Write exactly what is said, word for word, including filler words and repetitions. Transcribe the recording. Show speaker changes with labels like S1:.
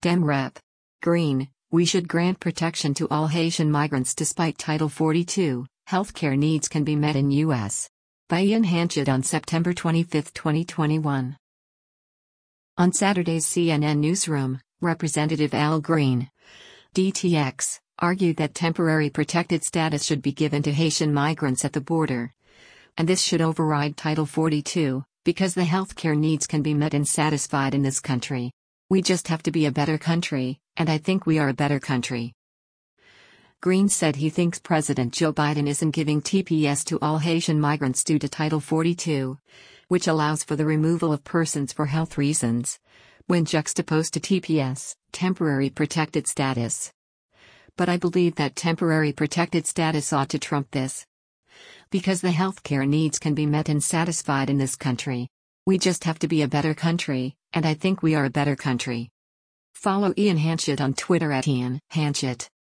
S1: Dem Rep. Green, we should grant protection to all Haitian migrants despite Title forty-two, healthcare needs can be met in U S By Ian Hanchett on September twenty-fifth, twenty twenty-one. On Saturday's C N N Newsroom, Representative Al Green, D T X, argued that temporary protected status should be given to Haitian migrants at the border. And this should override Title forty-two, because the healthcare needs can be met and satisfied in this country. We just have to be a better country, and I think we are a better country. Green said he thinks President Joe Biden isn't giving T P S to all Haitian migrants due to Title forty-two, which allows for the removal of persons for health reasons, when juxtaposed to T P S, temporary protected status. But I believe that temporary protected status ought to trump this. Because the healthcare needs can be met and satisfied in this country. We just have to be a better country, and I think we are a better country. Follow Ian Hanchett on Twitter at Ian Hanchett.